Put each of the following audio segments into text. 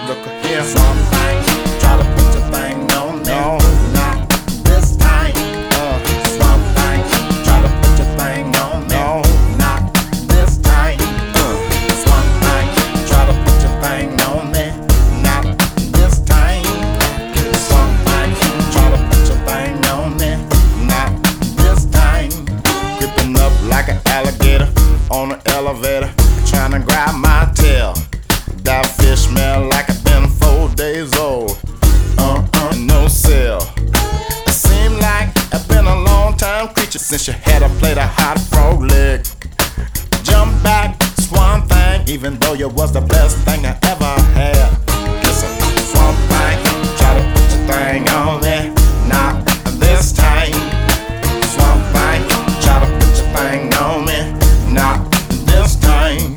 Look here. Swamp Thing, try to put your thing on me. No. Not this time. Swamp Thing, try to put your thing on me. No. Not this time. Swamp Thing, try to put your thing on me. Not this time. Swamp Thing, try to put your thing on me. Not this time. Creeping up like an alligator on an elevator, trying to grab my tail. That fish smell like it's been 4 days old. No sale. It seemed like it's been a long time creature since you had a plate of hot frog leg. Jump back, Swamp Thing, even though you was the best thing I ever had. Listen, Swamp Thing, try to put your thing on me. Not this time. Swamp Thing, try to put your thing on me. Not this time.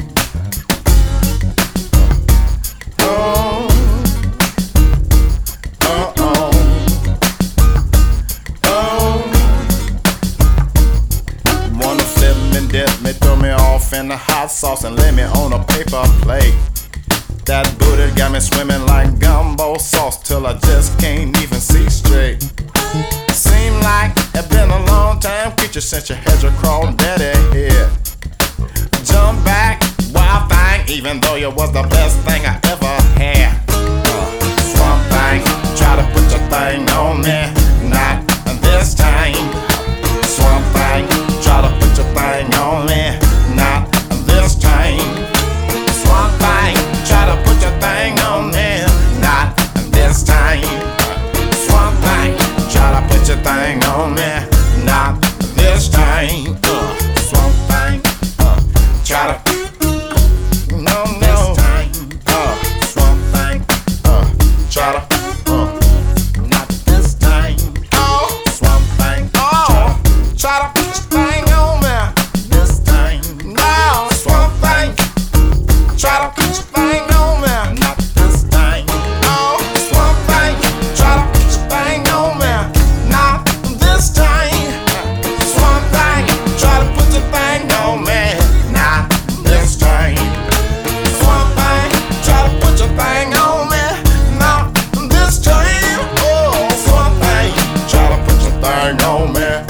Wanna flip me, dip me, throw me off in the hot sauce and lay me on a paper plate. That booty got me swimming like gumbo sauce till I just can't even see straight. Seem like it's been a long time creature since you had your crawl daddy head. Jump back, Wild Thing, even though you was the best thing I ever had. Swamp Thing, try to put your thing on me. Not this time. Swamp Thing, try to put your thing on me. Not this time. Swamp Thing, try to put your thing on me. Not this time. Swamp Thing, try to put your thing on me. Not this time. Swamp Thing, try to. No, no. Swamp Thing, Try to. not this time. Swamp Thing, Try to put your thing on me. this time. No, Swamp Thing. Try to put your thing on me. Not this time. Swamp Thing. Try to put your thing on me. Not this time. Swamp Thing. Try to put your thing on me. Not this time. Swamp Thing. Try to put your thing on me. Not this time. Oh, Swamp Thing. Try to put your thing on me.